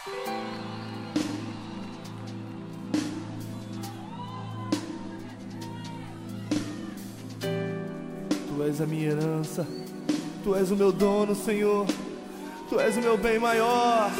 Tu és a minha herança, Tu és o meu dono, Senhor, Tu és o meu bem maior.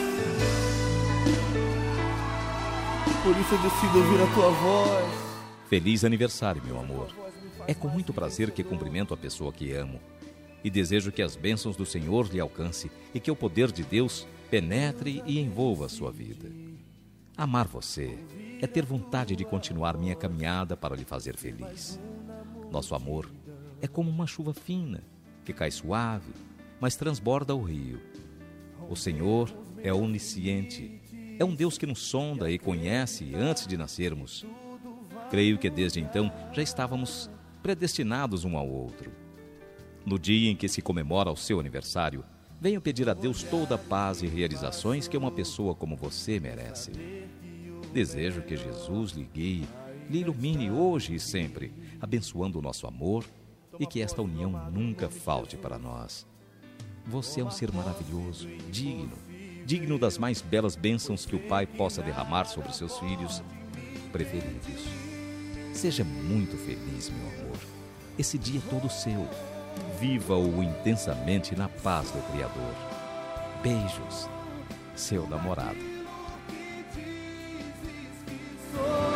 Por isso eu decido ouvir a Tua voz. Feliz aniversário, meu amor. É com muito prazer que cumprimento a pessoa que amo e desejo que as bênçãos do Senhor lhe alcance e que o poder de Deus penetre e envolva a sua vida. Amar você é ter vontade de continuar minha caminhada para lhe fazer feliz. Nosso amor é como uma chuva fina, que cai suave, mas transborda o rio. O Senhor é onisciente, é um Deus que nos sonda e conhece antes de nascermos. Creio que desde então já estávamos predestinados um ao outro. No dia em que se comemora o seu aniversário, venho pedir a Deus toda a paz e realizações que uma pessoa como você merece. Desejo que Jesus lhe guie, lhe ilumine hoje e sempre, abençoando o nosso amor e que esta união nunca falte para nós. Você é um ser maravilhoso, digno das mais belas bênçãos que o Pai possa derramar sobre seus filhos preferidos. Seja muito feliz, meu amor. Esse dia é todo seu. Viva-o intensamente na paz do Criador. Beijos, seu namorado.